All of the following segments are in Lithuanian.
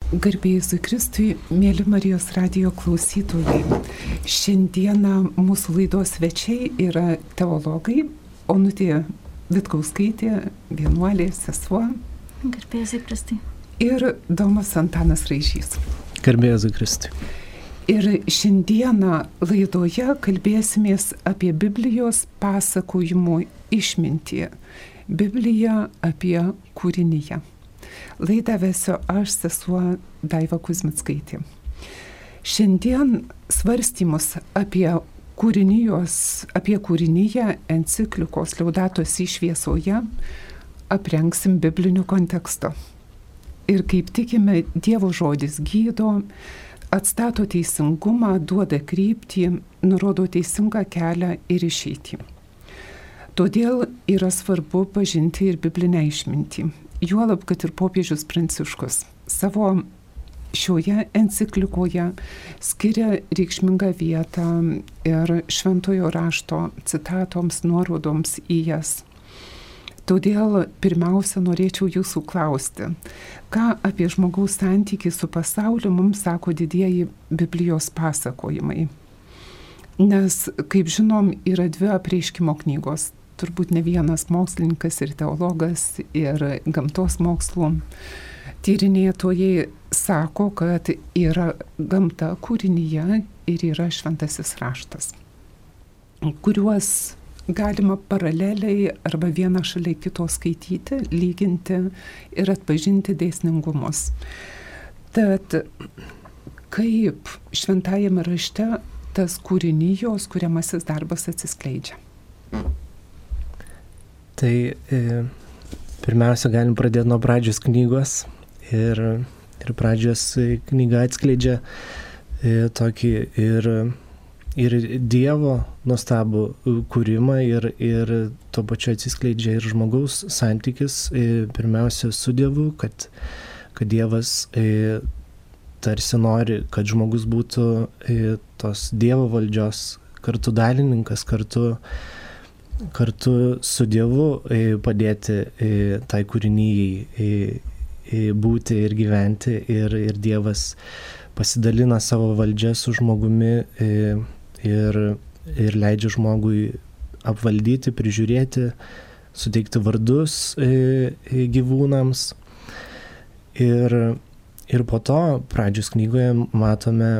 Garbė Jėzui Kristui, mėly Marijos radijo klausytojai. Šiandieną mūsų laidos svečiai yra teologai Onutė Vitkauskaitė, vienuolė, sesuo. Garbė Jėzui Kristui. Ir Domas Antanas Raižys. Garbė Jėzui Kristui. Ir šiandieną laidoje kalbėsimės apie Biblijos pasakojimų išmintį. Biblija apie kūrinyje. Laidą vesiu aš, sesuo Daiva Kuzmickaitė. Šiandien svarstymus apie kūrinyje enciklikos Laudato Si šviesoje aprengsim bibliniu kontekstu. Ir kaip tikime, Dievo žodis gydo, atstato teisingumą, duoda kryptį, nurodo teisingą kelią ir išeitį. Todėl yra svarbu pažinti ir biblinę išmintį. Juolab, kad ir popiežius Pranciškus savo šioje enciklikoje skiria reikšmingą vietą ir šventojo rašto citatoms, nuorodoms į jas. Todėl pirmiausia norėčiau jūsų klausti, ką apie žmogaus santykį su pasauliu mums sako didieji Biblijos pasakojimai. Nes, kaip žinom, yra dvi apreiškimo knygos. Turbūt ne vienas mokslininkas ir teologas ir gamtos mokslų tyrinėtojai sako, kad yra gamta kūrinyje ir yra šventasis raštas, kuriuos galima paraleliai arba vieną šalia kito skaityti, lyginti ir atpažinti dėsningumus. Tad kaip šventajame rašte tas kūrinijos kuriamasis darbas atsiskleidžia? Tai pirmiausia, galim pradėti nuo pradžios knygos ir pradžios knyga atskleidžia tokį ir Dievo nuostabų kūrimą ir tuo pačiu atsiskleidžia ir žmogaus santykis pirmiausia su Dievu, kad Dievas tarsi nori, kad žmogus būtų tos Dievo valdžios kartu dalininkas, kartu su Dievu padėti tai kūrinyjai būti ir gyventi ir Dievas pasidalina savo valdžią su žmogumi ir leidžia žmogui apvaldyti, prižiūrėti, suteikti vardus gyvūnams. Ir po to pradžios knygoje matome,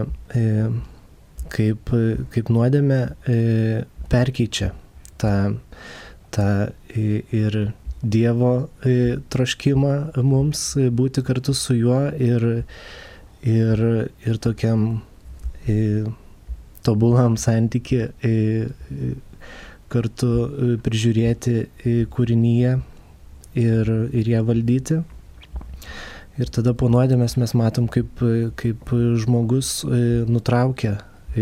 kaip nuodėmė perkeičia tą ir Dievo troškimą mums būti kartu su juo ir tokiam tobulam santyki kartu prižiūrėti kūrinyje ir ją valdyti. Ir tada po nuodėmės mes matom, kaip žmogus nutraukia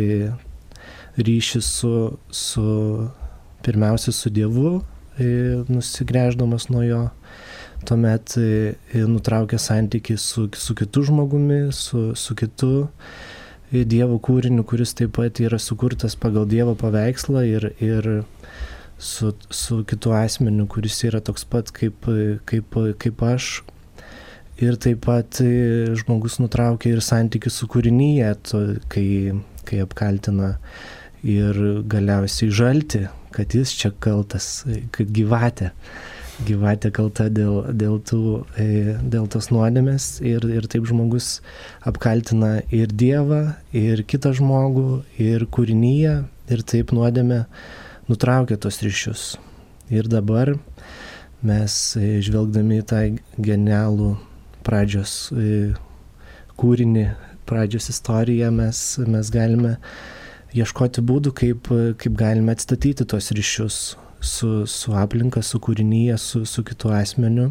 ryšį pirmiausia su Dievu, nusigręždamas nuo jo, tuomet nutraukia santykį su kitu žmogumi, su kitu Dievo kūriniu, kuris taip pat yra sukurtas pagal Dievo paveikslą ir su kitu asmeniu, kuris yra toks pat kaip aš. Ir taip pat žmogus nutraukia ir santykį su kūrinyje, kai apkaltina ir galiausiai žaltį, kad jis čia kaltas, kad gyvatė kalta dėl tos nuodėmės ir taip žmogus apkaltina ir Dievą, ir kitą žmogų, ir kūrinyje, ir taip nuodėmė nutraukia tos ryšius. Ir dabar mes, žvelgdami į tą genialų pradžios kūrinį, pradžios istoriją, mes galime ieškoti būdų, kaip galime atstatyti tos ryšius su aplinka, su kūrinyje, su kitu asmeniu.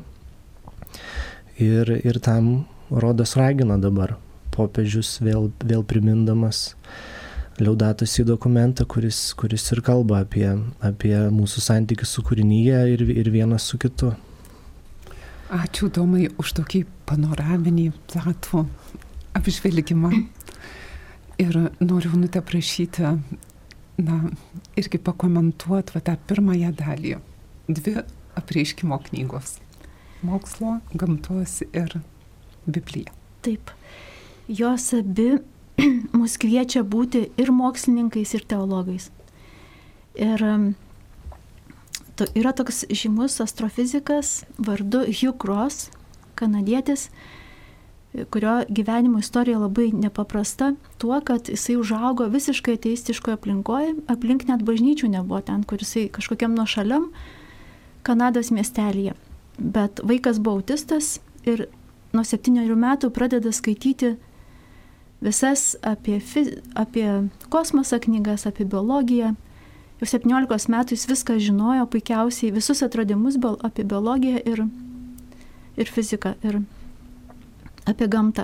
Ir tam rodos ragina dabar popiežius vėl primindamas Laudato Si dokumentą, kuris ir kalba apie mūsų santykius su kūrinyje ir vienas su kitu. Ačiū, Domai, už tokį panoraminį platų apžvelgimą. Ir noriu Onutę prašyti, irgi pakomentuoti tą pirmąją dalį. 2 apreiškimo knygos. Mokslo, gamtos ir Biblija. Taip. Jos abi mus kviečia būti ir mokslininkais, ir teologais. Ir yra toks žymus astrofizikas vardu Hugh Ross, kanadietis, kurio gyvenimo istorija labai nepaprasta tuo, kad jisai užaugo visiškai ateistiškoje aplinkoje, aplink net bažnyčių nebuvo ten, kur jisai kažkokiam nuošaliam Kanados miestelyje. Bet vaikas buvo autistas ir nuo 7 metų pradeda skaityti visas apie kosmosą knygas, apie biologiją. Jau 17 metų jis viską žinojo puikiausiai, visus atradimus apie biologiją ir fiziką, ir apie gamtą.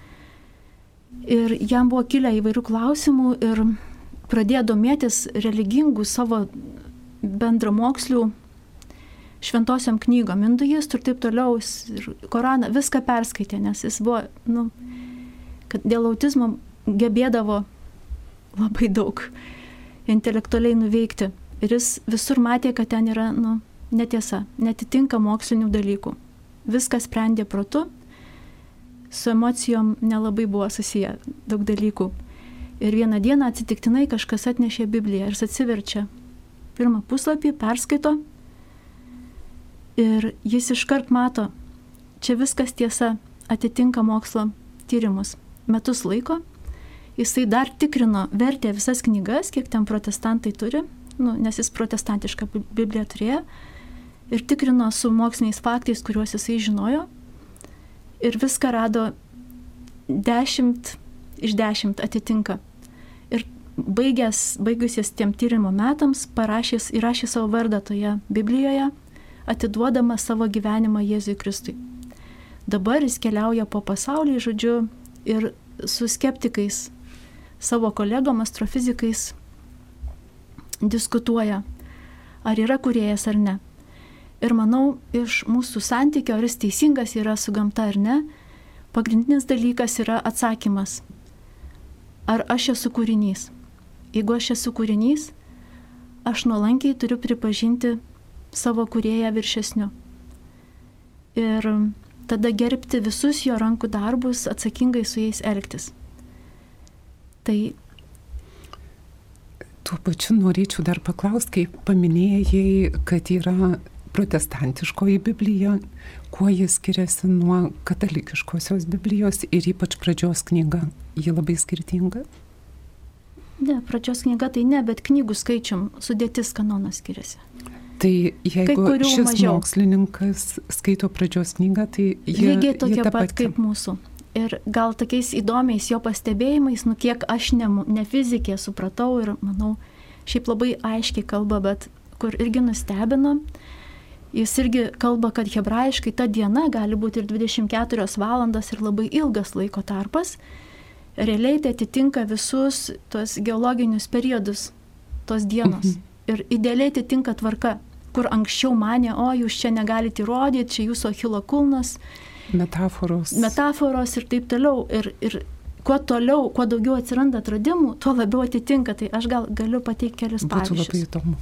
Ir jam buvo kilę įvairių klausimų ir pradėjo domėtis religingų savo bendramokslių šventosiam knygom, hinduistų ir taip toliau, ir Koraną, viską perskaitė, nes jis buvo, kad dėl autizmo gebėdavo labai daug intelektualiai nuveikti. Ir jis visur matė, kad ten yra, netiesa, netitinka mokslinių dalykų. Viskas sprendė protu, su emocijom nelabai buvo susiję daug dalykų. Ir vieną dieną atsitiktinai kažkas atnešė Bibliją ir jis atsiverčia pirmą puslapį, perskaito ir jis iškart mato, čia viskas tiesa, atitinka mokslo tyrimus. Metus laiko jisai dar tikrino, vertė visas knygas, kiek ten protestantai turi, nes jis protestantišką Bibliją turėjo, ir tikrino su moksliniais faktais, kuriuos jisai žinojo, ir viską rado 10 iš 10 atitinka. Ir baigusies tiem tyrimo metams, įrašė savo vardą toje Biblijoje, atiduodama savo gyvenimą Jėzui Kristui. Dabar jis keliauja po pasaulį, žodžiu, ir su skeptikais, savo kolegom astrofizikais diskutuoja, ar yra kūrėjas ar ne. Ir manau, iš mūsų santykio, ar jis teisingas yra su gamta ar ne, pagrindinis dalykas yra atsakymas. Ar aš esu kūrinys? Jeigu aš esu kūrinys, aš nuolankiai turiu pripažinti savo kūrėją viršesniu. Ir tada gerbti visus jo rankų darbus, atsakingai su jais elgtis. Tai tuo pačiu norėčiau dar paklausti, kaip paminėjai, kad yra protestantiškoji Biblija, kuo jis skiriasi nuo katalikiškosios Biblijos ir ypač pradžios knyga. Ji labai skirtinga? Ne, pradžios knyga tai ne, bet knygų skaičium sudėtis kanonas skiriasi. Tai jeigu šis mokslininkas skaito pradžios knygą, tai lygiai tokia pat kaip mūsų. Ir gal tokiais įdomiais jo pastebėjimais, kiek aš ne fizikė supratau ir manau, šiaip labai aiškiai kalba, bet kur irgi nustebino, jis irgi kalba, kad hebrajiškai ta diena gali būti ir 24 valandas ir labai ilgas laiko tarpas. Realiai tai atitinka visus tos geologinius periodus, tos dienos. Ir idealiai atitinka tvarka, kur anksčiau manė, jūs čia negalite įrodyti, čia jūsų Achilo kulnas. Metaforos ir taip toliau. Ir kuo toliau, kuo daugiau atsiranda atradimų, tuo labiau atitinka. Tai aš gal galiu pateikti kelius pavyzdžius. Būtų labai įdomu.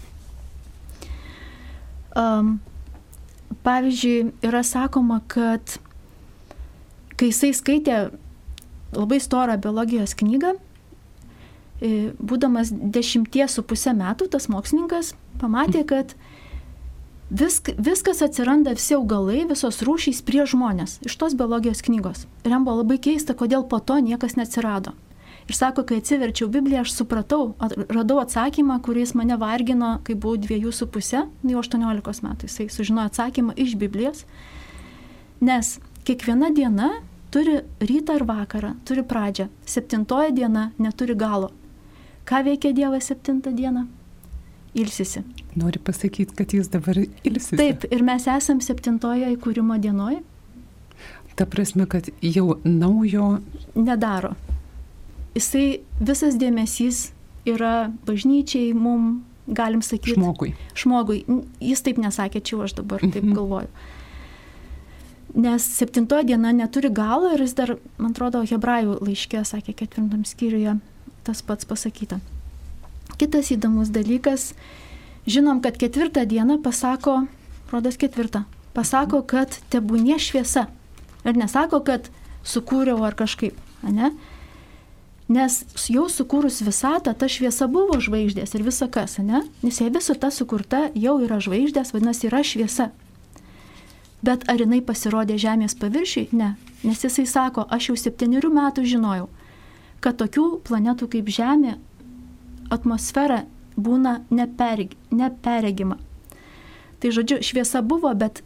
Pavyzdžiui, yra sakoma, kad kai jisai skaitė labai storą biologijos knygą, būdamas 10,5 metų, tas mokslininkas pamatė, kad viskas atsiranda, visi augalai, visos rūšys prieš žmonės iš tos biologijos knygos. Ir jam buvo labai keista, kodėl po to niekas neatsirado. Ir sako, kai atsiverčiau Bibliją, aš supratau, radau atsakymą, kuris mane vargino, kai buvau 2,5, jau 18 metų. Jisai sužinojo atsakymą iš Biblijos, nes kiekviena diena turi rytą ir vakarą, turi pradžią. 7 diena neturi galo. Ką veikia Dievas 7 dieną? Ilsisi. Nori pasakyti, kad jis dabar ilsisi? Taip, ir mes esam 7 įkūrimo dienoj. Ta prasme, kad jau naujo nedaro. Jisai visas dėmesys yra bažnyčiai, mum, galim sakyti. Žmogui. Jis taip nesakė, čia aš dabar taip galvoju. Nes 7 diena neturi galo ir jis dar, man atrodo, Hebrajų laiške sakė 4 skyriuje tas pats pasakyta. Kitas įdomus dalykas, žinom, kad 4 dieną pasako, kad tebūnie šviesa. Ir nesako, kad sukūriau ar kažkaip, ne? Nes jau sukūrus visatą, ta šviesa buvo žvaigždės ir visa kas, ne? Nes jei visata sukurta jau yra žvaigždės, vadinasi, yra šviesa. Bet ar jinai pasirodė Žemės paviršiui? Ne. Nes jisai sako, aš jau 7 metų žinojau, kad tokių planetų kaip Žemė atmosfera būna neperregima. Tai žodžiu, šviesa buvo, bet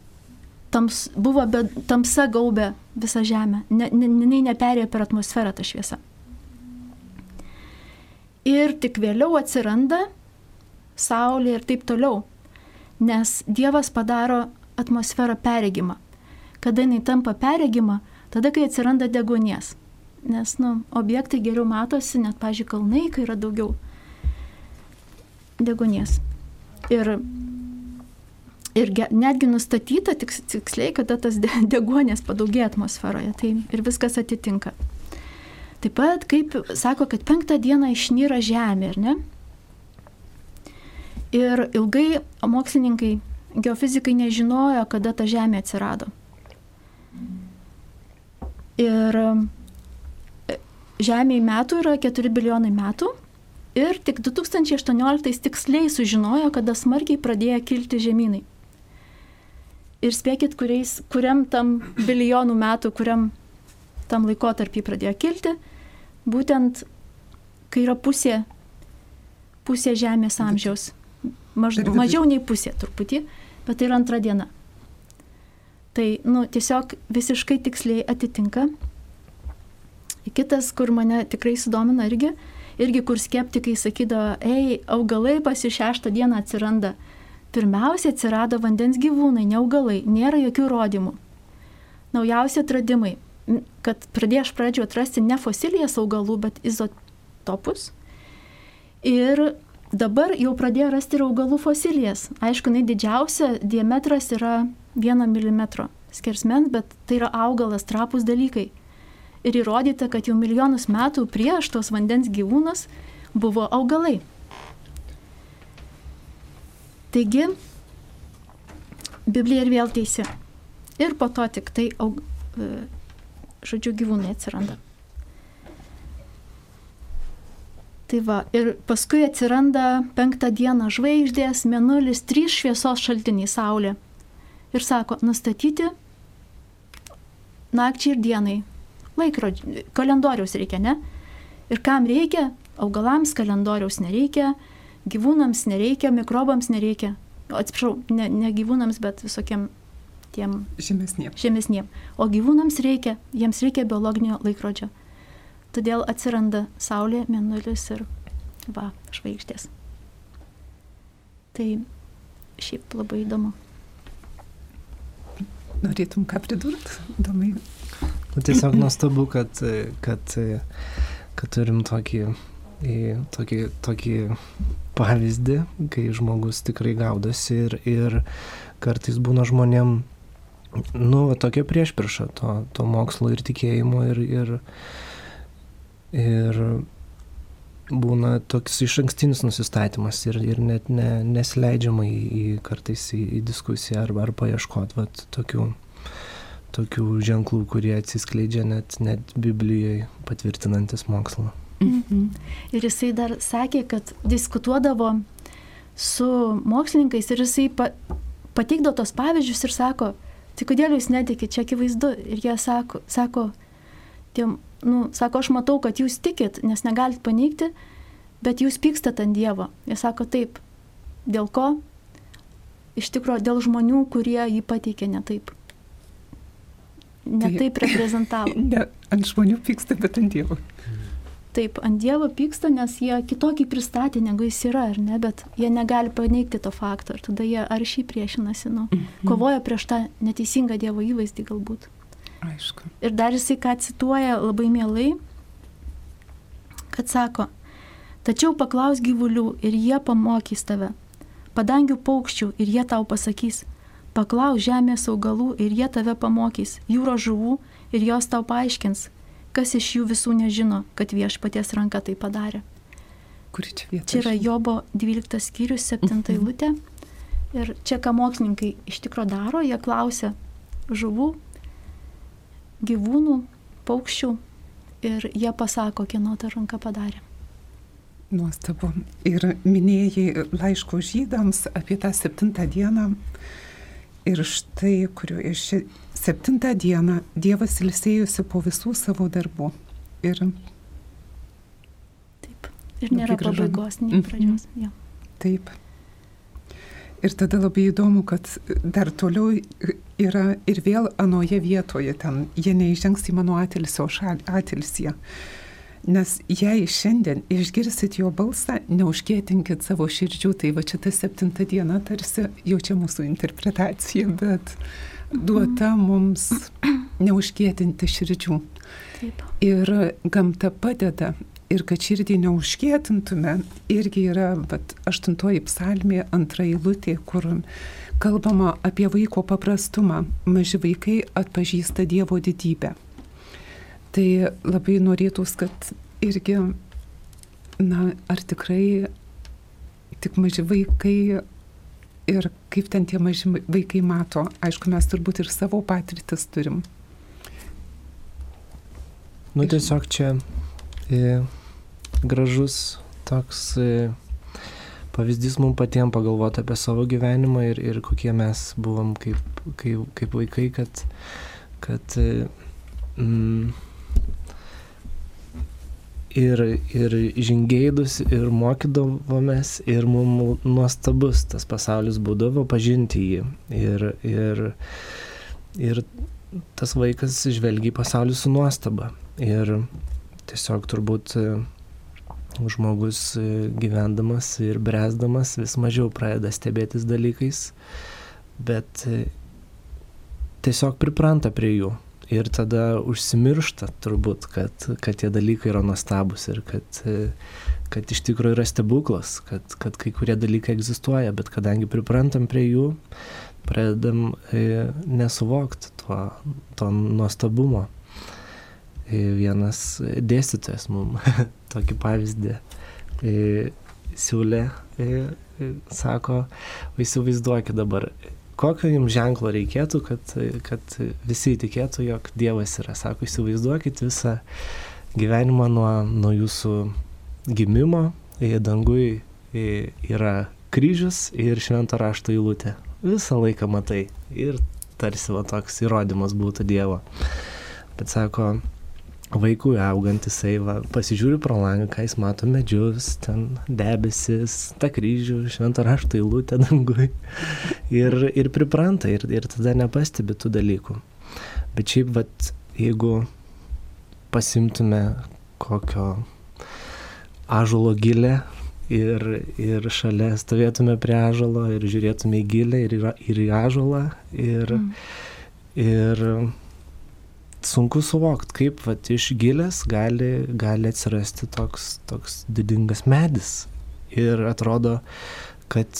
tamsa gaubė visą Žemę. Jinai neperėjo per atmosferą tą šviesą. Ir tik vėliau atsiranda Saulė ir taip toliau. Nes Dievas padaro atmosferą perregimą. Kada jinai tampa perregima, tada kai atsiranda deguonies. Nes, objektai geriau matosi, net, pavyzdžiui, kalnai, kai yra daugiau deguonies. Ir netgi nustatyta tiksliai, kada tas deguonies padaugėja atmosferoje. Tai ir viskas atitinka. Taip pat, kaip sako, kad 5 dieną išnyra Žemė, ar ne? Ir ilgai mokslininkai, geofizikai nežinojo, kada ta Žemė atsirado. Ir Žemėje metų yra 4 bilijonai metų ir tik 2018 tiksliai sužinojo, kada smarkiai pradėjo kilti žemynai. Ir spėkit, kuriam tam bilijonų metų, kuriam tam laikotarpį pradėjo kilti, būtent kai yra pusė Žemės amžiaus. Mažiau nei pusė truputį, bet tai yra 2 diena. Tai, tiesiog visiškai tiksliai atitinka. Kitas, kur mane tikrai sudomina irgi kur skeptikai sakydavo, augalai pas 6 dieną atsiranda. Pirmiausia atsirado vandens gyvūnai, ne augalai, nėra jokių įrodymų. Naujausi atradimai, kad pradėjo iš pradžių atrasti ne fosilijas augalų, bet izotopus. Ir dabar jau pradėjo rasti ir augalų fosilijas. Aišku, didžiausia diametras yra 1 mm skersmens, bet tai yra augalas, trapūs dalykai. Ir įrodyta, kad jau milijonus metų prieš tos vandens gyvūnus buvo augalai. Taigi, Biblija ir vėl teisi. Ir po to tik tai, gyvūnai atsiranda. Tai va, ir paskui atsiranda 5 dieną žvaigždės, mėnulis, 3 šviesos šaltiniai, Saulė. Ir sako, nustatyti nakčiai ir dienai. Kalendoriaus reikia, ne? Ir kam reikia? Augalams kalendoriaus nereikia, gyvūnams nereikia, mikrobams nereikia. Atsiprašau, ne gyvūnams, bet visokiem tiem žemesniem. O gyvūnams reikia, jiems reikia biologinio laikrodžio. Todėl atsiranda Saulė, mėnulis ir žvaigždės. Tai šiaip labai įdomu. Norėtum ką pridurt? Domai. Tiesiog nuostabu, kad turim tokį pavyzdį, kai žmogus tikrai gaudosi ir kartais būna žmonėm tokia priešprieša to mokslo ir tikėjimo ir būna toks išankstinis nusistatymas ir net nesileidžiama kartais į diskusiją ar paieškoti tokių ženklų, kurie atsiskleidžia net Biblijoje patvirtinantis mokslą. Mhm. Ir jisai dar sakė, kad diskutuodavo su mokslininkais ir jisai pateikdavo tos pavyzdžius ir sako, tai kodėl jūs netikit, čia akivaizdu. Ir jie sako, aš matau, kad jūs tikit, nes negalit paneigti, bet jūs pykstat ant Dievo. Jie sako taip. Dėl ko? Iš tikrųjų, dėl žmonių, kurie jį pateikė ne taip. Ne taip reprezentavo. Ne ant žmonių pyksta, bet ant Dievo. Taip, ant Dievo pyksta, nes jie kitokį pristatė, negu jis yra, ar ne, bet jie negali paneigti to fakto. Ir tada jie aršiai priešinasi, kovoja prieš tą neteisingą Dievo įvaizdį galbūt. Aišku. Ir dar jisai ką cituoja labai mielai, kad sako, tačiau paklaus gyvulių ir jie pamokys tave, padangių paukščių ir jie tau pasakys, paklaus žemės augalų ir jie tave pamokys, jūros žuvų ir jos tau paaiškins, kas iš jų visų nežino, kad Viešpaties ranka tai padarė. Kuri čia vieta? Čia yra Jobo 12 skyrius, 7 eilutė. Ir čia ką mokslininkai iš tikro daro, jie klausia žuvų, gyvūnų, paukščių ir jie pasako, kieno ta ranka padarė. Nuostabu. Ir minėjai laiško žydams apie tą 7 dieną. Ir štai, kurioje 7 dieną Dievas ilsėjosi po visų savo darbų. Ir taip. Ir nėra pabaigos, nei pradžios. Ja. Taip. Ir tada labai įdomu, kad dar toliau yra ir vėl anoje vietoje ten. Jie neįžengs į mano atilsio atilsyje. Nes jei šiandien išgirsit jo balsą, neužkėtinkit savo širdžių. Tai va čia ta 7 diena tarsi jau čia mūsų interpretacija, bet duota mums neužkėtinti širdžių. Taip. Ir gamta padeda. Ir kad širdį neužkėtintume, irgi yra 8 psalmė 2 eilutė, kur kalbama apie vaiko paprastumą. Maži vaikai atpažįsta Dievo didybę. Tai labai norėtųs, kad irgi, ar tikrai tik maži vaikai ir kaip ten tie maži vaikai mato. Aišku, mes turbūt ir savo patirtis turim. Tiesiog čia gražus toks pavyzdys mums patiems pagalvoti apie savo gyvenimą ir kokie mes buvom kaip vaikai, kad ir žingeidus, ir mokydavomės, ir mums nuostabus tas pasaulis būdavo pažinti jį. Ir tas vaikas žvelgia į pasaulį su nuostaba. Ir tiesiog turbūt žmogus gyvendamas ir bręsdamas vis mažiau pradeda stebėtis dalykais, bet tiesiog pripranta prie jų. Ir tada užsimiršta turbūt, kad tie dalykai yra nuostabus ir kad iš tikrųjų yra stebuklas, kad kai kurie dalykai egzistuoja, bet kadangi priprantam prie jų, pradedam nesuvokti to nuostabumo. Vienas dėstytojas mums tokį pavyzdį siūlė, sako, įsivaizduokit dabar, kokio jums ženklo reikėtų, kad visi įtikėtų, jog Dievas yra. Sako, įsivaizduokit visą gyvenimą nuo jūsų gimimo, dangui yra kryžius ir švento rašto eilutė. Visą laiką matai ir tarsi toks įrodymas būtų Dievo. Bet sako, vaikui augant jisai pasižiūri pro langą, ką jis mato medžius, ten debesis, tą kryžių, švento rašto eilutę dangui ir pripranta ir tada nepastebi tų dalykų. Bet šiaip, jeigu pasimtume kokio ąžuolo gilę ir šalia stovėtume prie ąžuolo ir žiūrėtume į gilę ir į ąžuolą ir sunku suvokti, kaip iš gilės gali atsirasti toks didingas medis. Ir atrodo, kad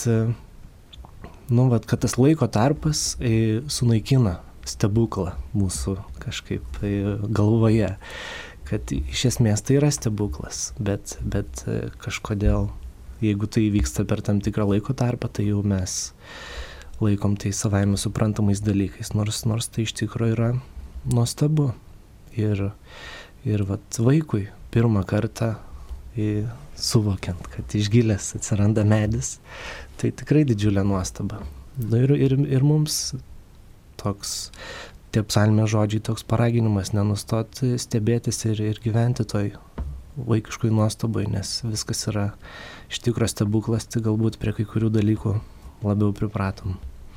tas laiko tarpas sunaikina stebuklą mūsų kažkaip galvoje. Kad iš esmės tai yra stebuklas, bet kažkodėl, jeigu tai vyksta per tam tikrą laiko tarpą, tai jau mes laikom tai savaime suprantamais dalykais, nors tai iš tikrųjų yra nuostabu. Ir vaikui pirmą kartą suvokiant, kad iš gilės atsiranda medis, tai tikrai didžiulė nuostaba. Ir mums toks, tie psalmės žodžiai, toks paraginimas nenustoti stebėtis ir gyventi toj vaikiškoj nuostabai, nes viskas yra iš tikro stebuklas, tai galbūt prie kai kurių dalykų labiau pripratom.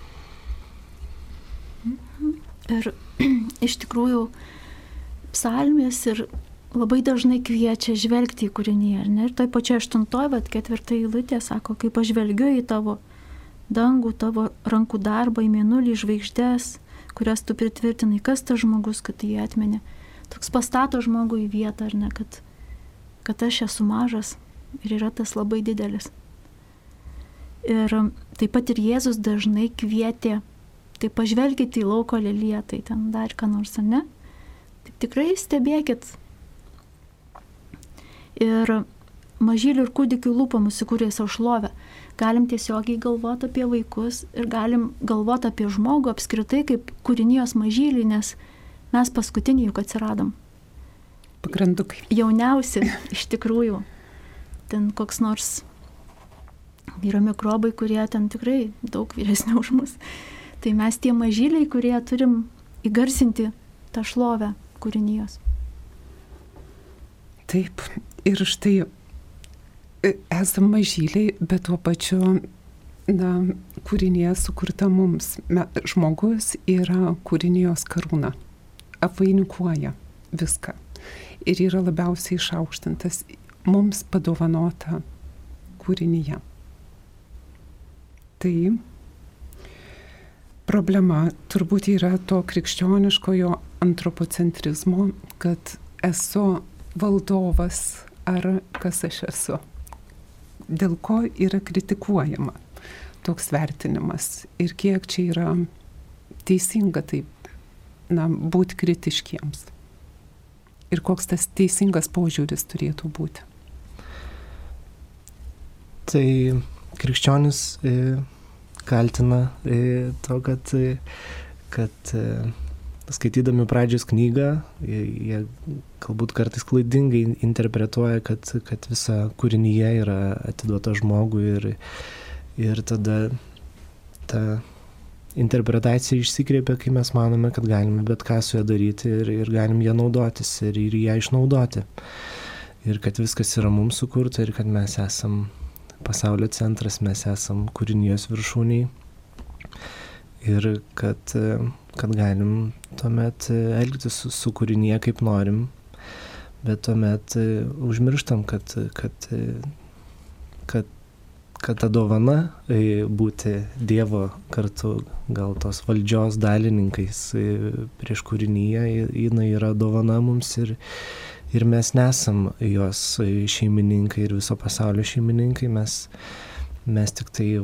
Ir iš tikrųjų psalmės ir labai dažnai kviečia žvelgti į kūrinį, ar ne? Ir toj pačioj 8, 4 eilutė sako, kai pažvelgiu į tavo dangų, tavo rankų darbą, į mėnulį, į žvaigždes, kurias tu pritvirtinai, kas tas žmogus, kad jį atmeni. Toks pastato žmogų į vietą, ar ne, kad aš esu mažas ir yra tas labai didelis. Ir taip pat ir Jėzus dažnai kvietė, tai pažvelkite į lauko leliją, tai ten dar ką nors, ar ne? Taip tikrai stebėkit. Ir mažylių ir kūdikių lūpomis įkūrė savo šlovę. Galim tiesiogiai galvoti apie vaikus ir galim galvoti apie žmogų apskritai kaip kūrinijos mažylį, nes mes paskutiniai juk atsiradom. Pagrandukai. Jauniausi iš tikrųjų. Ten koks nors yra mikrobai, kurie ten tikrai daug vyresni už mus. Tai mes tie mažyliai, kurie turim įgarsinti tą šlovę kūrinijos. Taip, ir štai esam mažyliai, bet tuo pačiu kūrinija sukurta mums. Žmogus yra kūrinijos karūna, apvainikuoja viską ir yra labiausiai išaukštintas mums padovanota kūrinija. Tai problema turbūt yra to krikščioniškojo antropocentrizmo, kad esu valdovas ar kas aš esu. Dėl ko yra kritikuojama toks vertinimas ir kiek čia yra teisinga taip, būti kritiškiems. Ir koks tas teisingas požiūris turėtų būti. Tai krikščionis kaltina to, kad skaitydami pradžios knygą, jie galbūt kartais klaidingai interpretuoja, kad visa kūrinyje yra atiduota žmogui ir tada ta interpretacija išsikreipia, kai mes manome, kad galime bet ką su ją daryti ir galim ją naudotis ir ją išnaudoti. Ir kad viskas yra mums sukurta ir kad mes esam pasaulio centras, mes esam kūrinijos viršūniai ir kad galim tuomet elgtis su kūrinyje kaip norim, bet tuomet užmirštam, kad ta dovana būti Dievo kartu gal tos valdžios dalininkais prieš kūrinyje, jinai yra dovana mums ir mes nesam jos šeimininkai ir viso pasaulio šeimininkai, mes tik tai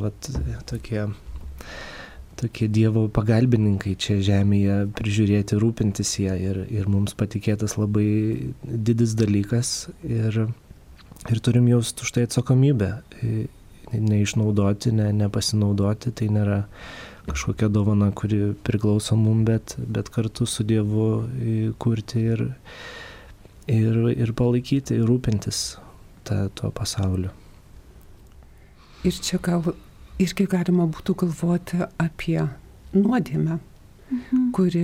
tokie Dievo pagalbininkai čia žemėje prižiūrėti, rūpintis ją ir mums patikėtas labai didis dalykas ir turim jausti už tai atsakomybę. Neišnaudoti, nepasinaudoti, tai nėra kažkokia dovana, kuri priklauso mum, bet kartu su Dievu kurti ir palaikyti, ir rūpintis tuo pasauliu. Ir čia gal irgi galima būtų galvoti apie nuodėmę, kuri,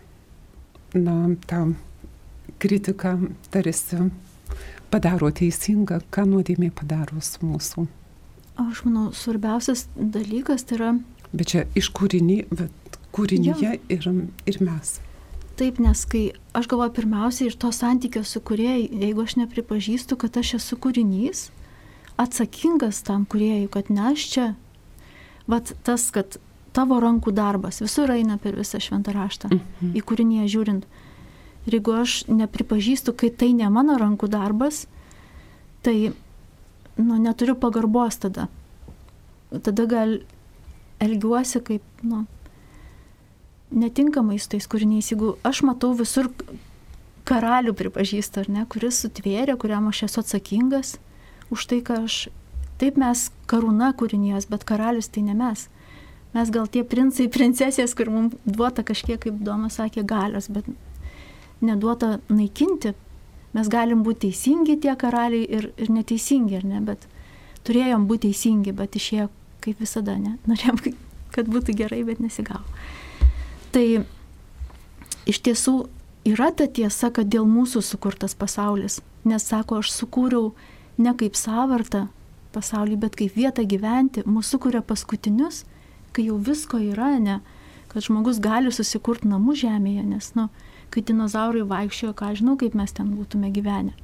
tą kritiką tarsi padaro teisingą, ką nuodėmė padaro su mūsų. Aš manau, svarbiausias dalykas tai yra... Bet čia iš kūrinyje ir mes. Taip, nes kai aš galvoju pirmiausiai iš to santykio su kūrėjai, jeigu aš nepripažįstu, kad aš esu kūrinys, atsakingas tam kūrėjui, kad ne aš čia, tas, kad tavo rankų darbas visur eina per visą šventą raštą, į kūrinyje žiūrint. Ir jeigu aš nepripažįstu, kai tai ne mano rankų darbas, tai neturiu pagarbos tada. Tada gal elgiuosi kaip, netinkamai su tais kūriniais. Jeigu aš matau visur karalių pripažįstu, ar ne, kuris sutvėrė, kuriam aš esu atsakingas už tai, ką aš... Taip mes karūna kūrinijos, bet karalius tai ne mes. Mes gal tie princai, princesės, kur mums duota kažkiek, kaip Domas sakė, galios, bet neduota naikinti. Mes galim būti teisingi tie karaliai ir neteisingi, ar ne, bet turėjom būti teisingi, bet išėjo kaip visada, ne? Norėjom, kad būtų gerai, bet nesigavo. Tai iš tiesų yra ta tiesa, kad dėl mūsų sukurtas pasaulis, nes sako, aš sukūriau ne kaip sąvartą pasaulį, bet kaip vietą gyventi, mūsų sukuria paskutinius, kai jau visko yra, ne, kad žmogus gali susikurti namų žemėje, nes, kai dinozaurai vaikščiojo, ką žinau, kaip mes ten būtume gyvenę.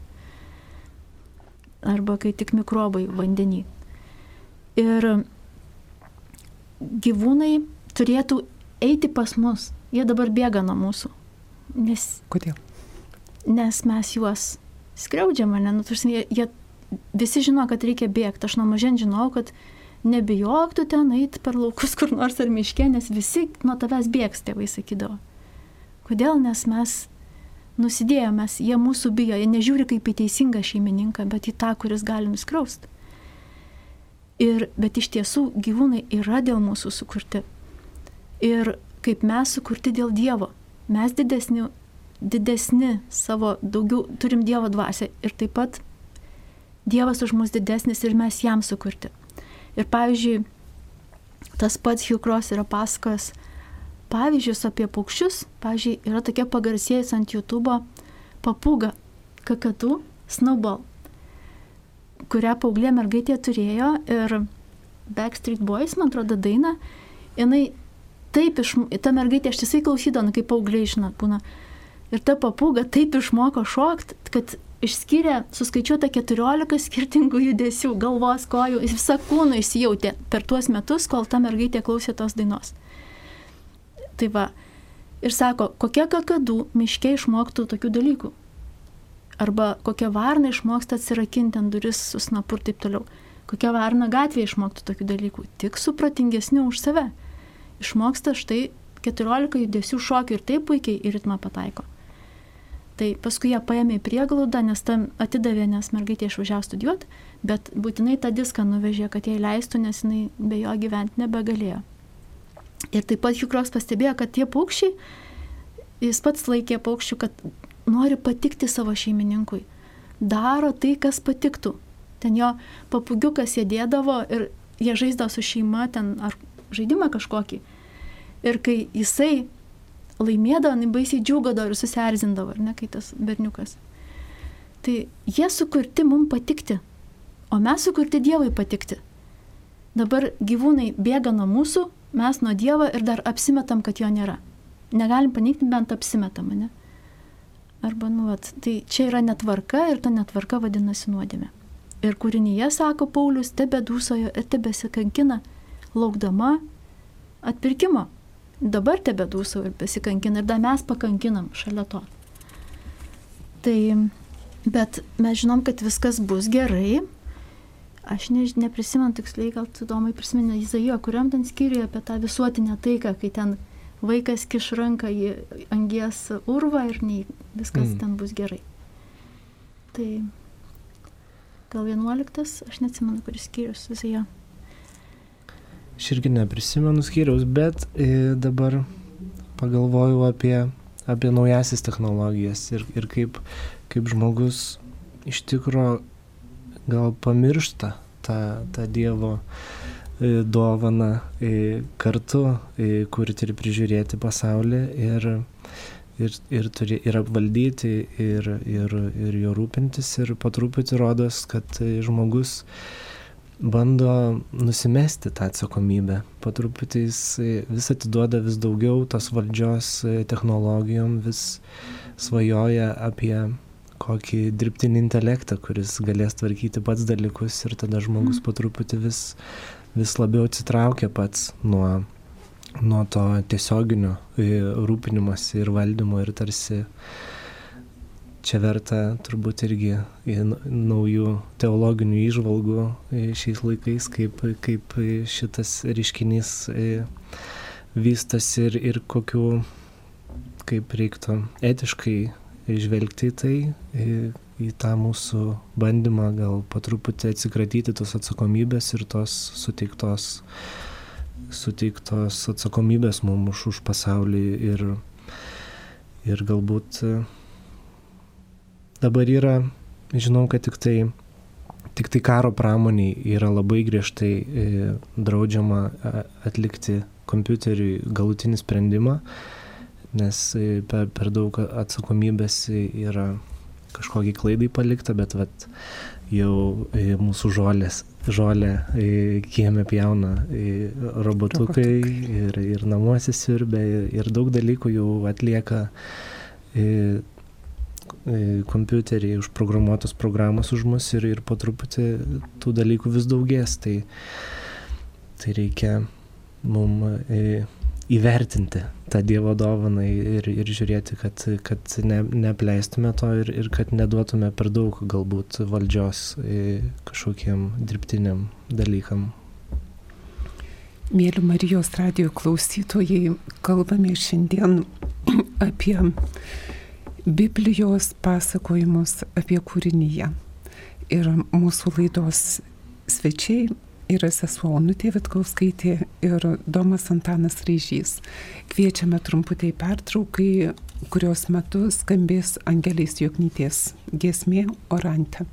Arba kai tik mikrobai vandenį. Ir gyvūnai turėtų eiti pas mus. Jie dabar bėga nuo mūsų. Kodėl? Nes mes juos skriaudžiame. Jie visi žino, kad reikia bėgti. Aš nuo mažen žinau, kad nebijok tu ten eiti per laukus kur nors ar miške, nes visi nuo tavęs bėgs, tėvai sakydavo. Kodėl? Nes mes nusidėjome, jie mūsų bijo, jie nežiūri kaip į teisingą šeimininką, bet į tą, kuris gali nuskriausti. Bet iš tiesų gyvūnai yra dėl mūsų sukurti. Ir kaip mes sukurti dėl Dievo. Mes didesni didesni savo, daugiau turim Dievo dvasią ir taip pat Dievas už mus didesnis ir mes jam sukurti. Ir pavyzdžiui, tas pats Hugh Ross yra pasakojęs pavyzdžius apie paukščius. Pavyzdžiui, yra tokia pagarsėjus ant YouTube'o papūga, kakadu Snowball, kurią paauglė mergaitė turėjo ir Backstreet Boys, man atrodo, daina, jinai taip ta mergaitė ištisai klausydavo, kaip paaugliai žinot, būna. Ir ta papūga taip išmoko šokti, kad išskyrė, suskaičiuota 14 skirtingų judesių, galvos, kojų, visą kūną įsijautė per tuos metus, kol ta mergaitė klausė tos dainos. Tai va, ir sako, kokia kakadu miške išmoktų tokių dalykų. Arba kokia varna išmoksta atsirakinti ant duris su snapu ir taip toliau. Kokia varna gatvėje išmoktų tokių dalykų. Tik supratingesnių už save. Išmoksta štai 14 judesių šokių ir taip puikiai į ritmą pataiko. Tai paskui ją paėmė į prieglaudą, nes tam atidavė, nes mergaitė išvažiavo studijuoti, bet būtinai tą diską nuvežė, kad jai leistų, nes jinai be jo gyventi nebegalėjo. Ir taip pat Hugh Ross pastebėjo, kad tie paukščiai, jis pats laikė paukščių, kad nori patikti savo šeimininkui. Daro tai, kas patiktų. Ten jo papūgiukas sėdėdavo ir jie žaisdavo su šeima ten ar žaidimą kažkokį. Ir kai jisai laimėdavo, jis baisiai džiūgadavo ir susierzindavo, ar ne, kai tas berniukas. Tai jie sukurti mums patikti, o mes sukurti Dievui patikti. Dabar gyvūnai bėga nuo mūsų, mes nuo Dievo ir dar apsimetam, kad jo nėra. Negalim paneigti, bent apsimetam, ne? Arba, tai čia yra netvarka ir ta netvarka vadinasi nuodėmė. Ir kūrinyje, sako Paulius, tebedūsojo ir tebesikankina, laukdama atpirkimo. Dabar tebedūso ir besikankina ir dar mes pakankinam šalia to. Tai, bet mes žinom, kad viskas bus gerai. Aš neprisimenu tiksliai, gal tu domai prisimeni Izaijo, kuriam ten skyriuje apie tą visuotinę taiką, kai ten vaikas kiš ranką į angies urvą ir viskas ten bus gerai. Tai gal 11, aš neatsimenu, kuris skyrius Izaijo. Aš irgi neprisimenu skyriaus, bet dabar pagalvojau apie naujasis technologijas ir kaip žmogus iš tikro gal pamiršta tą Dievo dovaną kartu kurti ir prižiūrėti pasaulį ir apvaldyti ir jo rūpintis. Ir po truputį rodos, kad žmogus bando nusimesti tą atsakomybę. Po truputį jis vis atiduoda vis daugiau tos valdžios technologijom, vis svajoja apie kokį dirbtinį intelektą, kuris galės tvarkyti pats dalykus, ir tada žmogus po truputį vis labiau atsitraukia pats nuo to tiesioginio rūpinimuose ir valdymo, ir tarsi čia verta turbūt irgi naujų teologinių įžvalgų šiais laikais, kaip šitas reiškinys vystosi ir kokių, kaip reiktų etiškai žvelgti į tai, į tą mūsų bandymą gal po truputį atsikratyti tos atsakomybės ir tos suteiktos atsakomybės mums už pasaulį ir galbūt dabar yra, žinau, kad tik tai karo pramoniai yra labai griežtai draudžiama atlikti kompiuteriui galutinį sprendimą, nes per daug atsakomybės yra kažkokiai klaidai palikta, bet jau mūsų žolę kieme pjauna robotukai ir namuose siurbia ir daug dalykų jau atlieka kompiuteriai, užprogramuotos programos už mus ir po truputį tų dalykų vis daugės. Tai reikia mums įvertinti tą Dievo dovaną ir žiūrėti, kad neapleistume to ir kad neduotume per daug galbūt valdžios kažkokiem dirbtiniam dalykam. Mėly Marijos radijo klausytojai, kalbame šiandien apie Biblijos pasakojimus apie kūrinyje. Ir mūsų laidos svečiai yra sesuo Onutė Vitkauskaitė ir Domas Antanas Raižys. Kviečiame trumputai pertraukai, kurios metu skambės Angelės Joknytės giesmė Orante.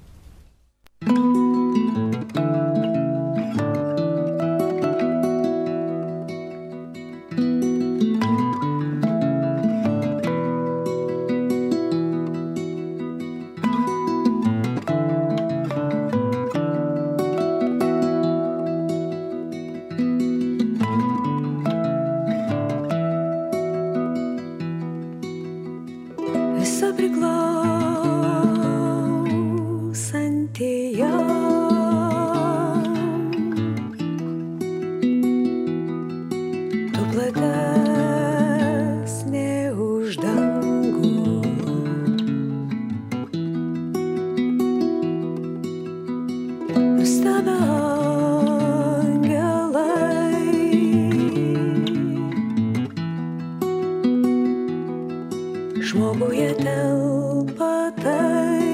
Žmoguje telpa tai,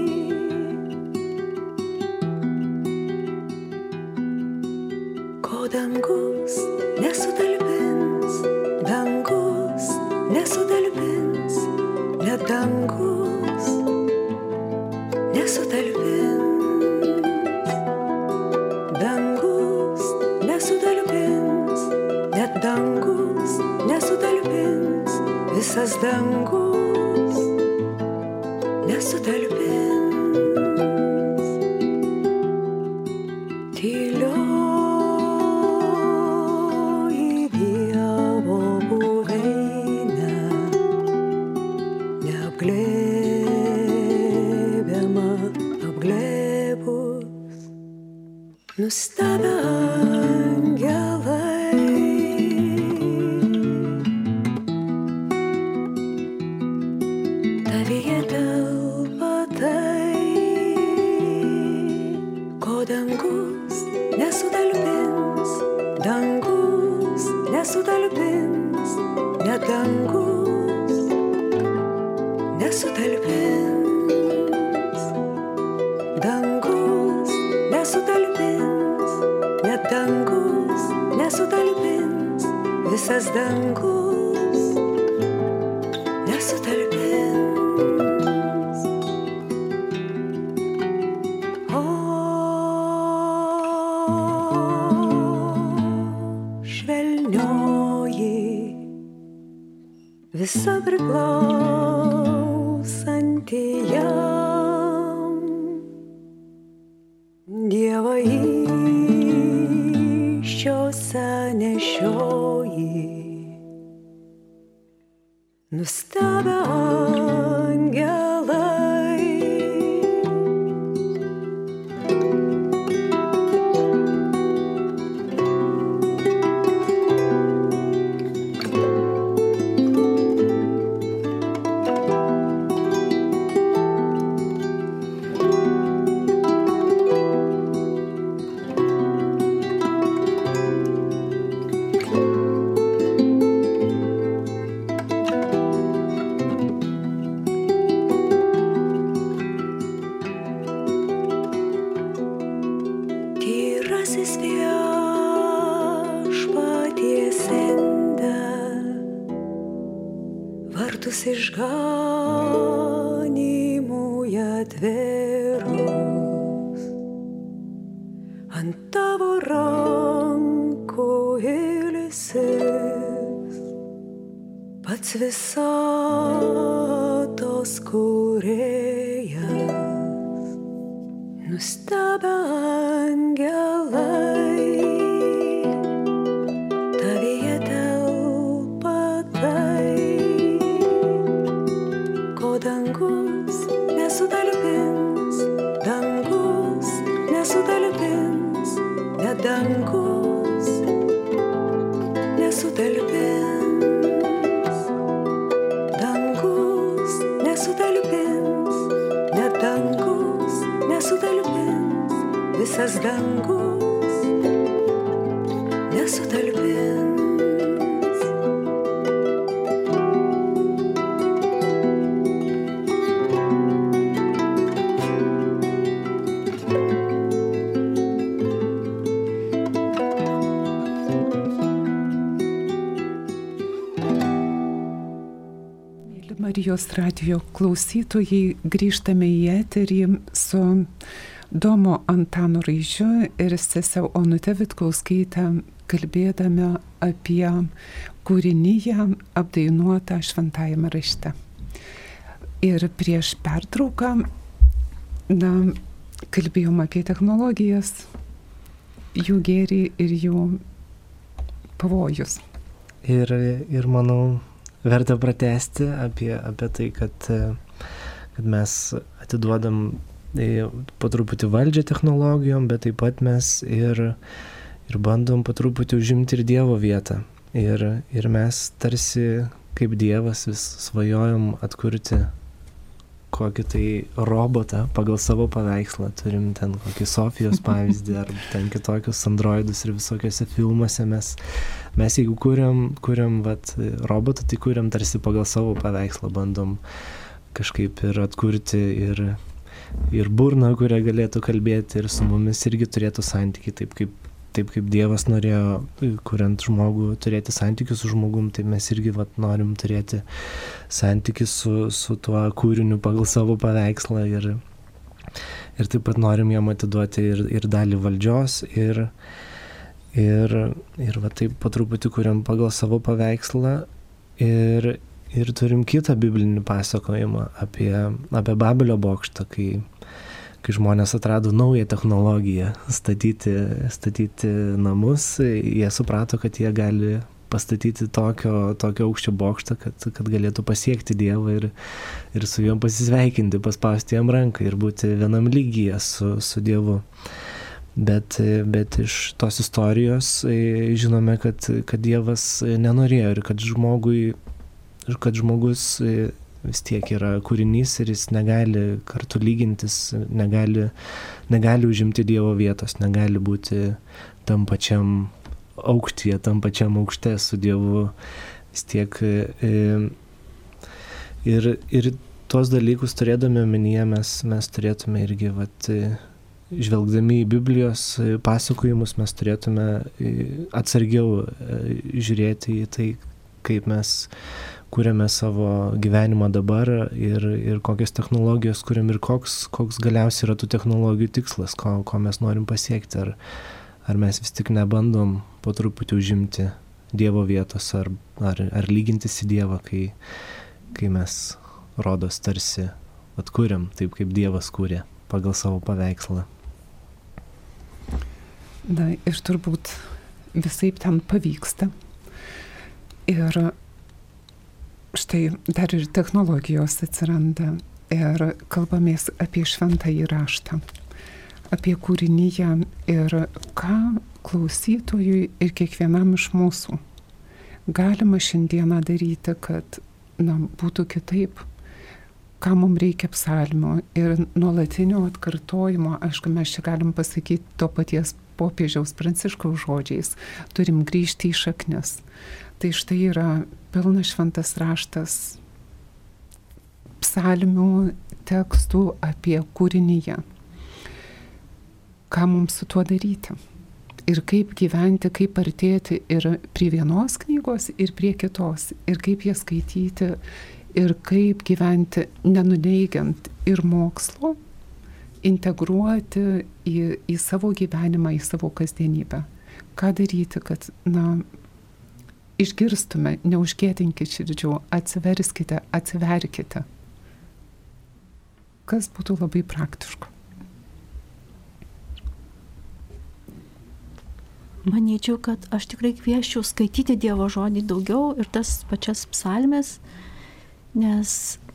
ko dangus nesutalpins, dangus nesutalpins, net dangus nesutalpins, dangus nesutalpins, net dangus nesutalpins, visas dangus nesutalpins. Tylioji Dievo buveinė, neapglėbiama apglėbus, nustebę angelai. Tavyje telpa tai, ko dangus nesutalpins, dangus nesutalpins, net dangus nesutalpins, dangus nesutalpins, net dangus nesutalpins, visas dangus nesutalpins. Visa priklausanti jam, Dievą įsčiose nešioji, nustebę angelai. Tyrasis viešpaties inde, vartus išganymui atvėrus, ant tavo rankų ilsis, pats visatos kūrėjas, nustebę angelai. Tavyje telpa tai, ko dangus nesutalpins, dangus nesutalpins, net dangus nesutalpins, dangus nesutalpins, net dangus nesutalpins, visas dangus nesutalpins. Marijos radijo klausytojai, grįžtame į eterį su Domo Antanu Raižiu ir sese Onute Vitkauskaite, kalbėdami apie kūriniją apdainuotą šventajame rašte. Ir prieš pertrauką kalbėjom apie technologijas, jų gėrį ir jų pavojus. Ir manau, verta pratęsti apie tai, kad mes atiduodam po truputį valdžią technologijom, bet taip pat mes ir bandom po truputį užimti ir Dievo vietą. Ir mes tarsi kaip Dievas vis svajojom atkurti kokį tai robotą pagal savo paveikslą. Turim ten kokį Sofijos pavyzdį ar ten kitokius androidus ir visokiuose filmuose. Mes jeigu kuriam robotą, tai kuriam tarsi pagal savo paveikslą, bandom kažkaip ir atkurti ir burną, kurią galėtų kalbėti ir su mumis irgi turėtų santykį, taip kaip Dievas norėjo, kuriant žmogų, turėti santykių su žmogum, tai mes irgi norim turėti santykių su tuo kūriniu pagal savo paveikslą ir taip pat norim jam atiduoti ir dalį valdžios ir taip po truputį kuriam pagal savo paveikslą ir turim kitą biblinį pasakojimą apie Babelio bokštą, kai žmonės atrado naują technologiją statyti namus, jie suprato, kad jie gali pastatyti tokio aukščio bokštą, kad galėtų pasiekti Dievą ir su juom pasisveikinti, paspausti jam ranką ir būti vienam lygyje su Dievu. Bet iš tos istorijos žinome, kad Dievas nenorėjo ir kad žmogus vis tiek yra kūrinys ir jis negali kartu lygintis, negali užimti Dievo vietos, negali būti tam pačiam aukštyje, tam pačiam aukšte su Dievu. Vis tiek ir tuos dalykus turėdami omenyje mes turėtume irgi žvelgdami į Biblijos pasakojimus, mes turėtume atsargiau žiūrėti į tai, kaip mes kuriame savo gyvenimą dabar ir kokias technologijos kuriam ir koks galiausiai yra tų technologijų tikslas, ko mes norim pasiekti. Ar mes vis tik nebandom po truputį užimti Dievo vietos ar lygintis į Dievą, kai mes rodos tarsi atkuriam taip, kaip Dievas kūrė pagal savo paveikslą. Ir turbūt visaip ten pavyksta. Ir štai dar ir technologijos atsiranda ir kalbamės apie šventąjį raštą, apie kūriniją ir ką klausytojui ir kiekvienam iš mūsų galima šiandieną daryti, kad būtų kitaip, ką mums reikia psalmių ir nuolatinio atkartojimo. Aišku, mes čia galim pasakyti to paties popiežiaus Pranciškaus žodžiais, turim grįžti į šaknis. Tai štai yra pilnas šventas raštas psalmių tekstų apie kūriniją. Ką mums su tuo daryti? Ir kaip gyventi, kaip artėti ir prie vienos knygos, ir prie kitos. Ir kaip jas skaityti, ir kaip gyventi nenuneigiant ir mokslo, integruoti į savo gyvenimą, į savo kasdienybę. Ką daryti, kad, išgirstume, neužgėdinkite širdžių, atsiverskite, atsiverkite. Kas būtų labai praktiško? Manyčiau, kad aš tikrai kvieščiau skaityti Dievo žodį daugiau ir tas pačias psalmes, nes,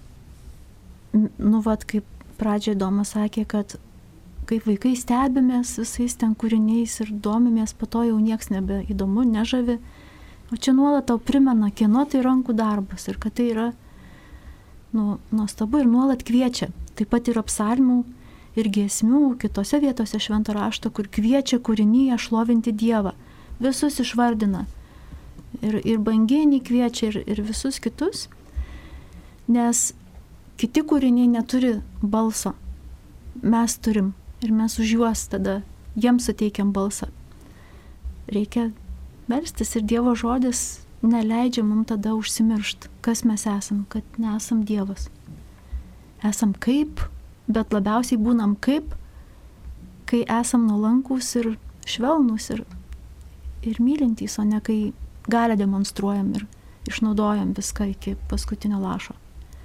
kaip pradžioje Domas sakė, kad kaip vaikai stebimės visais ten kūriniais ir domimės, po to jau nieks nebeįdomu, nežavi. O čia nuolat tau primena, kieno tai rankų darbas ir kad tai yra nuostabu ir nuolat kviečia. Taip pat yra psalmių ir giesmių kitose vietose švento rašto, kur kviečia kūrinyje šlovinti Dievą. Visus išvardina. Ir banginį kviečia ir visus kitus, nes kiti kūriniai neturi balso. Mes turim ir mes už juos tada jiems suteikiam balsą. Reikia melstis ir Dievo žodis neleidžia mums tada užsimiršti, kas mes esam, kad nesam Dievas. Esam kaip, bet labiausiai būnam kaip, kai esam nuolankus ir švelnus ir mylintys, o ne kai galią demonstruojam ir išnaudojam viską iki paskutinio lašo.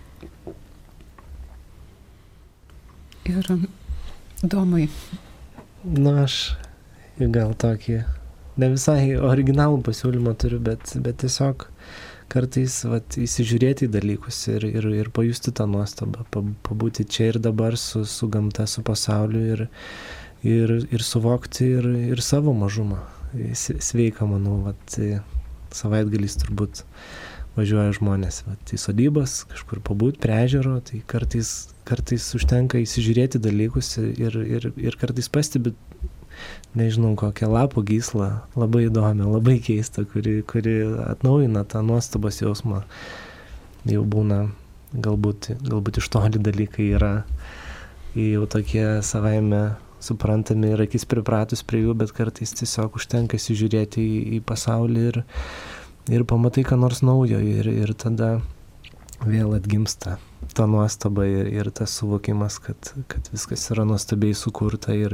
Ir Domai. Aš gal tokį ne visai originalų pasiūlymą turiu, bet tiesiog kartais įsižiūrėti į dalykus ir pajusti tą nuostabą, pabūti čia ir dabar su gamta, su pasauliu ir suvokti ir savo mažumą. Sveika, manau, savaitgaliais turbūt važiuoja žmonės į sodybas, kažkur pabūti prie ežero, tai kartais užtenka įsižiūrėti dalykus ir kartais pastebi, nežinau, kokią lapų gyslą, labai įdomią, labai keistą, kuri atnaujina tą nuostabos jausmą. Jau būna, galbūt iš toli dalykai yra jau tokie savaime suprantami ir akis pripratus prie jų, bet kartais tiesiog užtenka įsižiūrėti į pasaulį ir pamatai ką nors naujo ir tada vėl atgimsta ta nuostaba ir tas suvokimas, kad viskas yra nuostabiai sukurta ir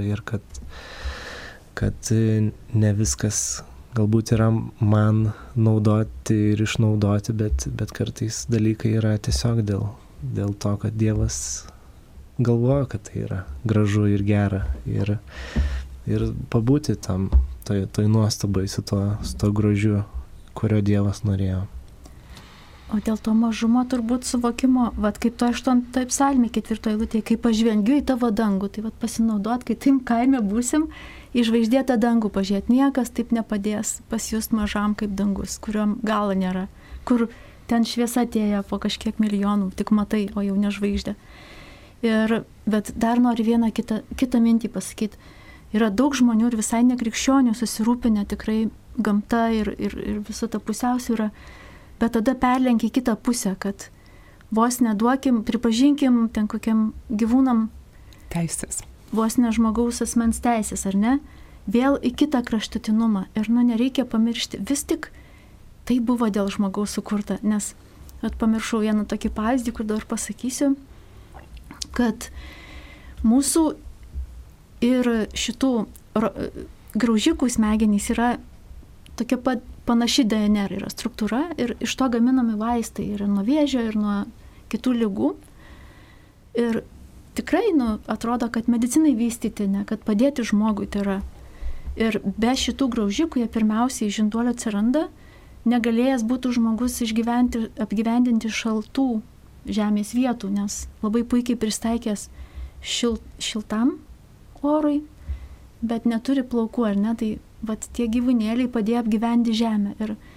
kad ne viskas galbūt yra man naudoti ir išnaudoti, bet kartais dalykai yra tiesiog dėl to, kad Dievas galvoja, kad tai yra gražu ir gera ir pabūti toj nuostabai su to grožiu, kurio Dievas norėjo. O dėl to mažumo turbūt suvokimo, kaip to 8 psalmė 4 eilutėje, kai pažvengiu į tavo dangų, tai pasinaudot, kai tim kaime būsim, į žvaigždėtą dangų pažiūrėt, niekas taip nepadės pasijust mažam kaip dangus, kuriuom galo nėra, kur ten šviesa atėjo po kažkiek milijonų, tik matai, o jau ne žvaigždė. Bet dar noriu vieną kitą mintį pasakyti. Yra daug žmonių ir visai nekrikščionių susirūpinę tikrai gamta ir visa ta pusiausvyra, bet tada perlenkia į kitą pusę, kad vos neduokim, pripažinkim ten kokiam gyvūnam teisės. Vos ne žmogaus asmens teisės, ar ne? Vėl į kitą kraštutinumą. Ir nereikia pamiršti, vis tik tai buvo dėl žmogaus sukurta, nes pamiršau vieną tokį pavyzdį, kur dabar pasakysiu, kad mūsų ir šitų graužikų smegenys yra tokia panaši DNR yra struktūra ir iš to gaminami vaistai ir nuo vėžio, ir nuo kitų ligų. Ir tikrai, atrodo, kad medicinai vystyti, ne, kad padėti žmogui tai yra. Ir be šitų graužikų, jie pirmiausiai žinduolio atsiranda, negalėjęs būtų žmogus apgyvendinti šaltų žemės vietų, nes labai puikiai pristaikęs šiltam orui, bet neturi plaukų, ar ne, tai tie gyvūnėliai padėjo apgyventi žemę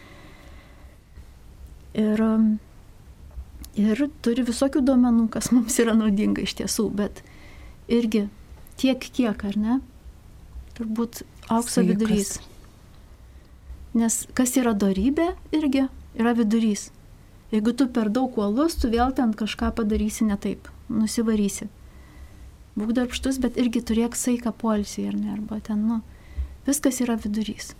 ir turi visokių duomenų, kas mums yra naudinga iš tiesų, bet irgi tiek kiek, ar ne, turbūt aukso vidurys. Nes kas yra dorybė, irgi yra vidurys. Jeigu tu per daug uolus, tu vėl ten kažką padarysi ne taip, nusivarysi. Būk darbštus, bet irgi turėk saiką poilsį, ar ne, arba ten, viskas yra vidurys.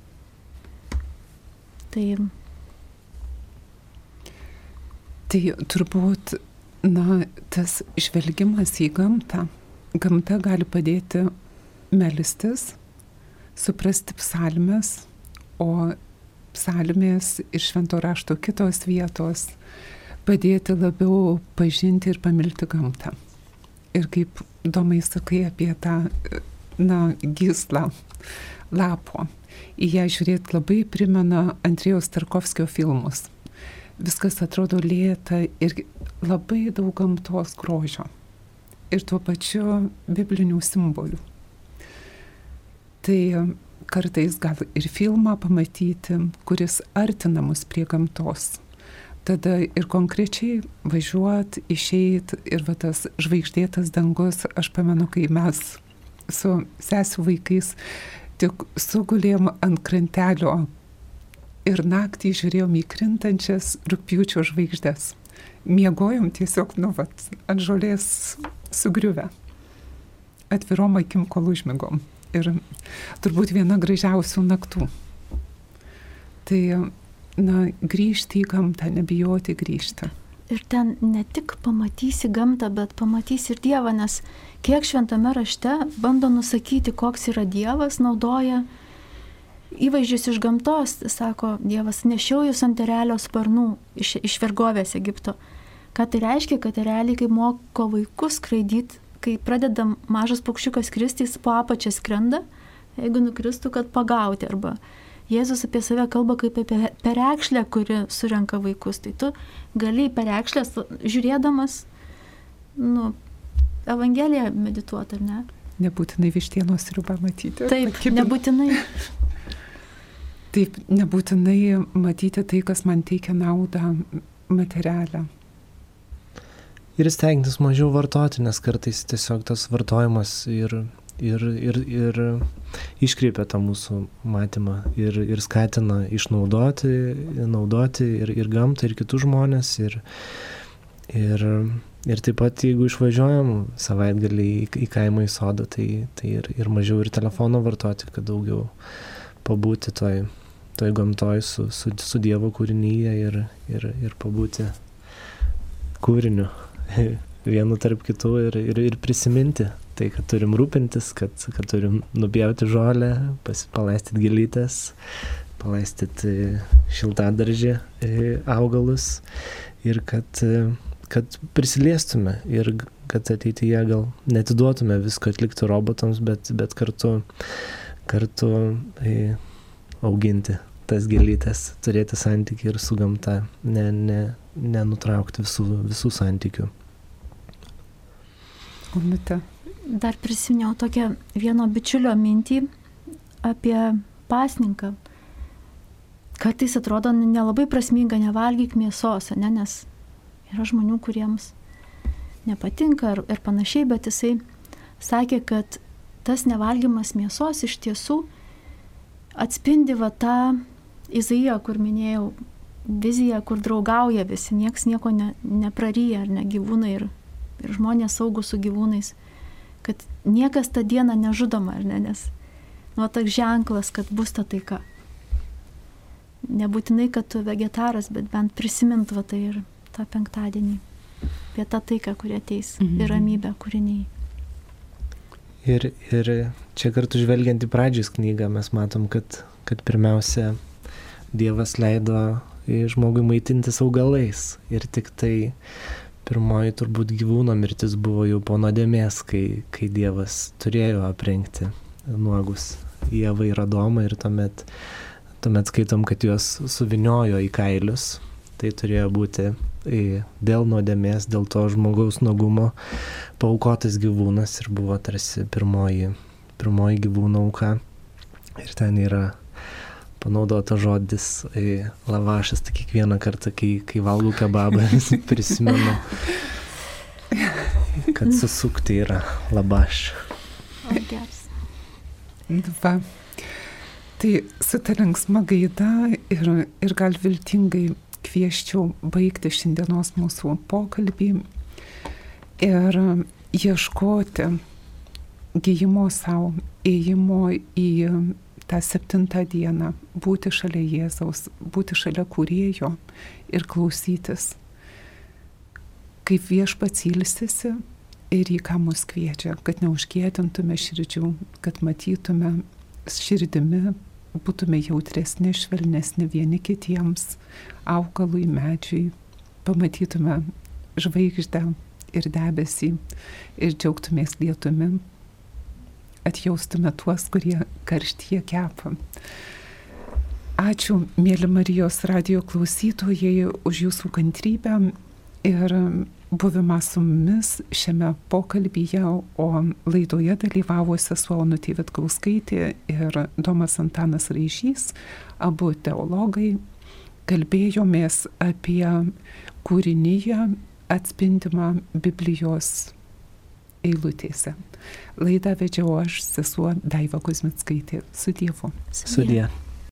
Tai turbūt, tas žvelgimas į gamtą. Gamta gali padėti melstis, suprasti psalmes, o psalmės ir švento rašto kitos vietos padėti labiau pažinti ir pamilti gamtą. Ir kaip Domai sakai apie tą, gyslą lapo, į ją žiūrėti labai primena Andrėjaus Tarkovskio filmus. Viskas atrodo lėta ir labai daug gamtos grožio. Ir tuo pačiu biblinių simbolių. Tai kartais gal ir filmą pamatyti, kuris artina mus prie gamtos. Tada ir konkrečiai važiuot, išeit ir tas žvaigždėtas dangus, aš pamenu, kai mes su sesių vaikais tik sugulėjom ant krantelio ir naktį žiūrėjom į krintančias rugpjūčio žvaigždes. Miegojom tiesiog, ant žolės sugriuvę. Atvirom akim, kol užmigom. Ir turbūt viena gražiausių naktų. Tai grįžti į gamtą, nebijoti grįžti. Ir ten ne tik pamatysi gamtą, bet pamatysi ir Dievą, nes kiek šventame rašte bando nusakyti, koks yra Dievas, naudoja įvaizdžius iš gamtos. Sako, Dievas, nešiau jūs ant erelio sparnų iš vergovės Egipto. Ką tai reiškia, kad ereliai, kai moko vaikus skraidyti, kai pradeda mažas paukščiukas kristi, jis po apačią skrenda, jeigu nukristų, kad pagauti. Arba Jėzus apie save kalba kaip apie perekšlę, kuri surenka vaikus. Tai tu gali perekšlės, žiūrėdamas, Evangeliją medituoti, ar ne? Nebūtinai vištienos sriubą matyti. Taip, nebūtinai. Taip, nebūtinai matyti tai, kas man teikia naudą materialią. Ir stengtis mažiau vartoti, nes kartais tiesiog tas vartojimas ir iškreipia tą mūsų matymą ir skatina išnaudoti, naudoti ir gamtą, ir kitus žmonės. Ir taip pat, jeigu išvažiuojam savaitgalį į kaimą, į sodą, tai ir mažiau ir telefono vartoti, kad daugiau pabūti toj gamtoj su Dievo kūrinyje ir pabūti kūriniu vienu tarp kitų ir prisiminti tai, kad turim rūpintis, kad turim nupjauti žolę, palaistyti gėlytes, palaistyti šiltadaržį augalus ir kad prisiliestume ir kad ateityje gal netiduotume visko atlikti robotams, bet kartu auginti tas gėlytes, turėti santykį ir su gamta, nenutraukti visų santykių. Onute. Dar prisiminiau tokią vieno bičiulio mintį apie pasninką. Kartais atrodo nelabai prasminga nevalgyk mėsos, nes yra žmonių, kuriems nepatinka ir panašiai, bet jisai sakė, kad tas nevalgymas mėsos iš tiesų atspindi tą Izaiją, kur minėjau, viziją, kur draugauja visi, nieks nieko nepraryja, ar ne, gyvūnai ir žmonės saugūs su gyvūnais, kad niekas tą dieną nežudoma, ar ne, nes toks ženklas, kad bus ta taika. Nebūtinai, kad tu vegetaras, bet bent prisimint tai ir tą penktadienį, apie tą taiką, kuri ateis, ir ramybę kūriniai. Ir čia kartu žvelgiant į Pradžios knygą, mes matom, kad pirmiausia Dievas leido žmogui maitintis augalais ir tik tai pirmoji turbūt gyvūno mirtis buvo jau po nuodėmės, kai Dievas turėjo aprengti nuogus Ievą ir Adomą ir tuomet skaitom, kad juos suviniojo į kailius. Tai turėjo būti dėl nuodėmės, dėl to žmogaus nuogumo paaukotas gyvūnas ir buvo tarsi pirmoji gyvūno auka. Ir ten yra panaudota žodis lavašas, tai kiekvieną kartą, kai valgau kebabą, prisimenu, kad susukti yra labaš. Va. Tai su ta linksma gaida ir gal viltingai kvieščiau baigti šiandienos mūsų pokalbį ir ieškoti gijimo savo, ėjimo į tą 7 dieną, būti šalia Jėzaus, būti šalia Kūrėjo ir klausytis, kaip Viešpats ilsisi ir į ką mus kviečia, kad neužkietintume širdžių, kad matytume širdimi, būtume jautresni, švelnesni vieni kitiems, augalui, medžiui, pamatytume žvaigždę ir debesį ir džiaugtumės lietumi, atjaustume tuos, kurie karštyje kepa. Ačiū, mėly Marijos radijo klausytojai, už jūsų kantrybę ir buvimą su mumis šiame pokalbyje, o laidoje dalyvavo sesuo Onutė Vitkauskaitė ir Domas Antanas Raižys, abu teologai. Kalbėjomės apie kūriniją atspindimą Biblijos eilutėse. Laidą vedžiau aš, sesuo Daiva Kuzmickaitė. Su Dievu. Sudie.